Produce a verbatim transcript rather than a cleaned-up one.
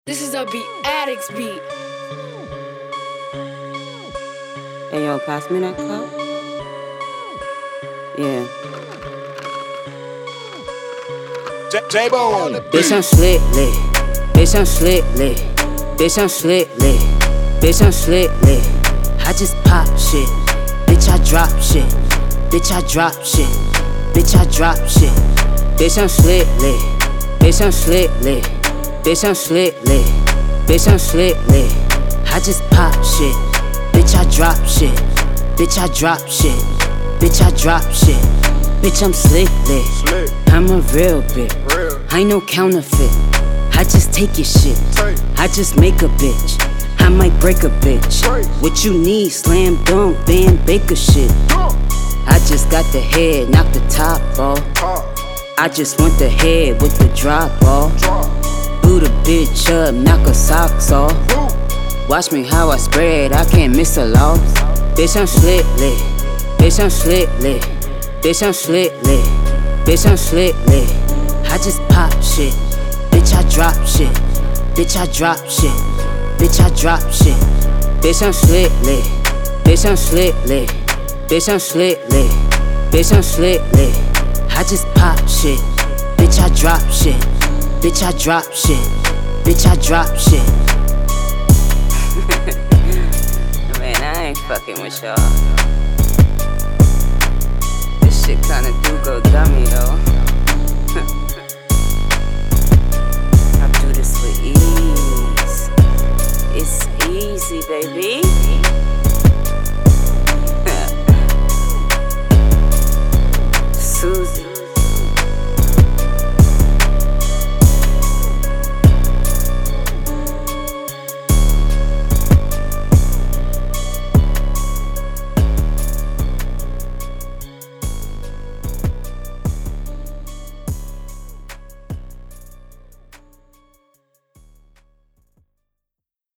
This is a Beat Addicts beat. Hey yo, pass me that cup. Yeah. J-Bone. Bitch, I'm slick lit. Bitch, I'm slick lit. Bitch, I'm slick lit. Bitch, I'm slick lit. I just pop shit. Bitch, I drop shit. Bitch, I drop shit. Bitch, I drop shit. Bitch, I'm slick lit. Bitch, I'm slick lit. Bitch, I'm slick lit. Bitch, I'm slick lit. I just pop shit. Bitch, I drop shit. Bitch, I drop shit. Bitch, I drop shit. Bitch, I'm slick lit. Slick. I'm a real bitch. Real. I ain't no counterfeit. I just take your shit. Take. I just make a bitch. I might break a bitch. Break. What you need? Slam dunk, bam, baker shit. Go. I just got the head, not the top off. Top. I just want the head with the drop off. Drop. Boot a bitch up, knock her socks off. Boom. Watch me how I spread, I can't miss a loss. Bitch, I'm slick lit. Bitch, I'm slick lit. Bitch, I'm slick lit. Bitch, I'm slick lit. I just pop shit. Bitch, I drop shit. Bitch, I drop shit. Bitch, I drop shit. Bitch, I'm slick lit. Bitch, I'm slick lit. Bitch, I'm slick lit. Bitch, I'm slick lit. I just pop shit. Bitch, I drop shit. Bitch, I drop shit. Bitch, I drop shit. Man, I ain't fucking with y'all. This shit kinda do go dummy though. I do this with ease. It's easy, baby.